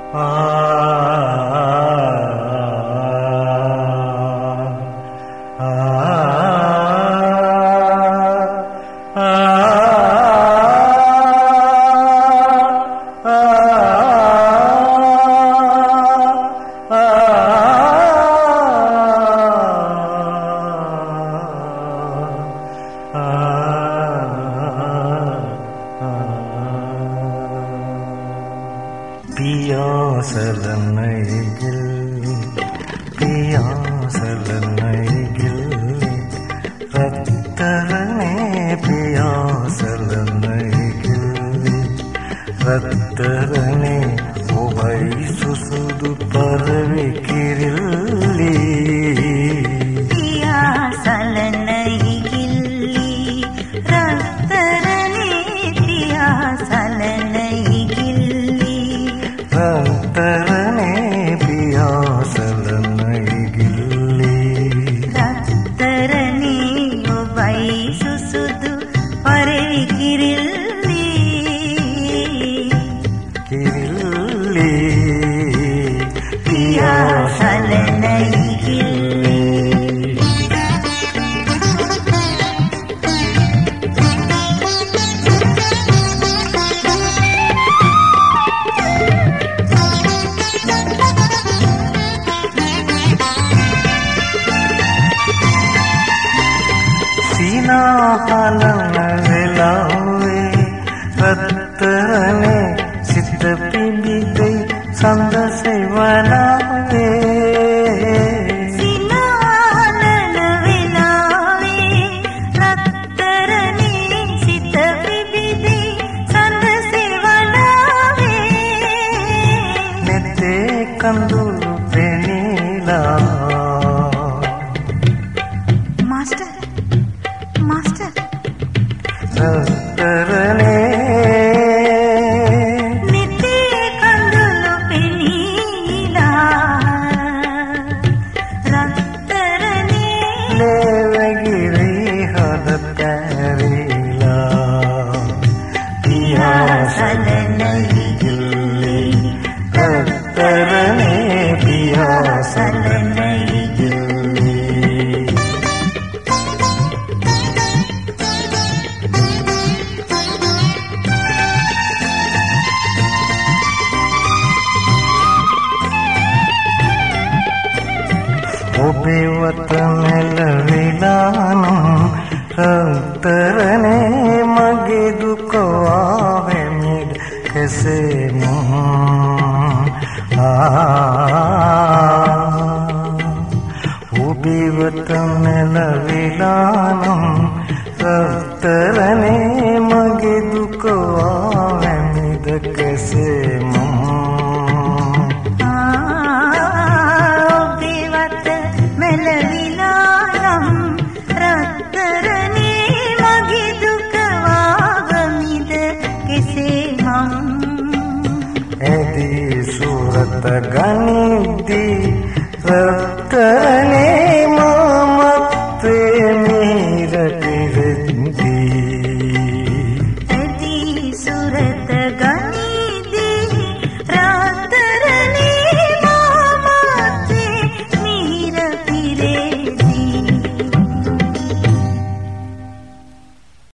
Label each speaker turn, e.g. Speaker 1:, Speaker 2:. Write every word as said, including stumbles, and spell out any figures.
Speaker 1: පියාසලනයිගිල් පියාසලනයිගිල් රත්තරනේ පියාසලනයිගිල් රත්තරනේ ඔබයි සුසුදු පරවි කිරිල්ලි
Speaker 2: පියාසලනයිගිල් රත්තරනේ පියාසලනයිගිල්
Speaker 1: රත්තරනේ පියාසලනයිගිල්ලි
Speaker 2: රත්තරනේ ඔබයි සුසුදු පරවි කිරිල්ලි
Speaker 1: කිරිල්ලි
Speaker 2: පියාසලනයිගිල්ලි
Speaker 1: සිනාහලන වෙලාවේ රත්තරනේ සිත පිබිදෙයි සඳ සෙවනාවේ
Speaker 2: සිනාහලන වෙලාවේ රත්තරනේ සිත පිබිදෙයි සඳ සෙවනාවේ
Speaker 1: නෙතේ කඳුළු පෙනිලා
Speaker 2: මාස්ටර් මාස්ටර්
Speaker 1: රත්තරනේ
Speaker 2: නිතේ කඳුළු පෙනීලා රත්තරනේ
Speaker 1: ලේවැගිරි හද පැරිලා පියාසලනයිගිල්ලි රත්තරනේ පියාසලනයිගිල්ලි ඔබේ වත මෙලවිලානම් රත්තරනේ මගේ දුක ආවෙමිද කෙසේම ඔබේ වත මෙලවිලානම් රත්තරනේ මගේ දුක ආවෙමිද කෙසේම ඇදී සුරත ගනි